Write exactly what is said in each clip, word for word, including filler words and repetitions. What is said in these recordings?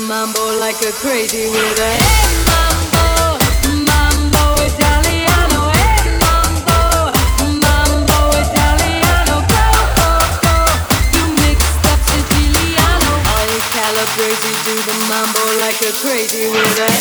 mambo like a crazy with a hey mambo, mambo Italiano, hey mambo, mambo Italiano, go go go. You mixed up Siciliano, all you Calabrese do the mambo like a crazy with a.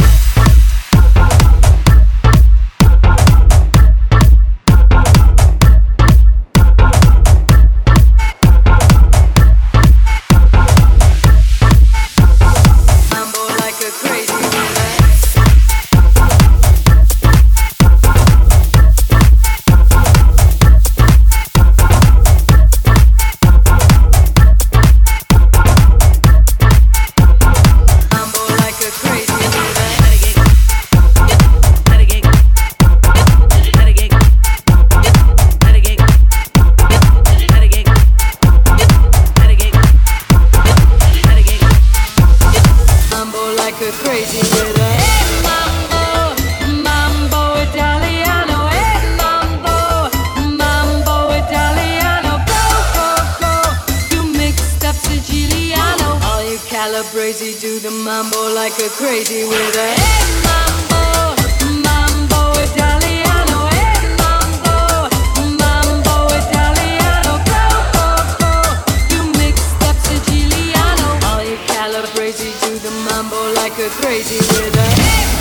Crazy with a hey mambo, mambo Italiano, hey mambo, mambo Italiano, go go go. You mixed up Siciliano, all you Calabrese do the mambo like a crazy with a hey mambo, mambo Italiano, hey mambo, mambo Italiano, go go go. You mixed up Siciliano, all you Calabrese do the mambo like a crazy with a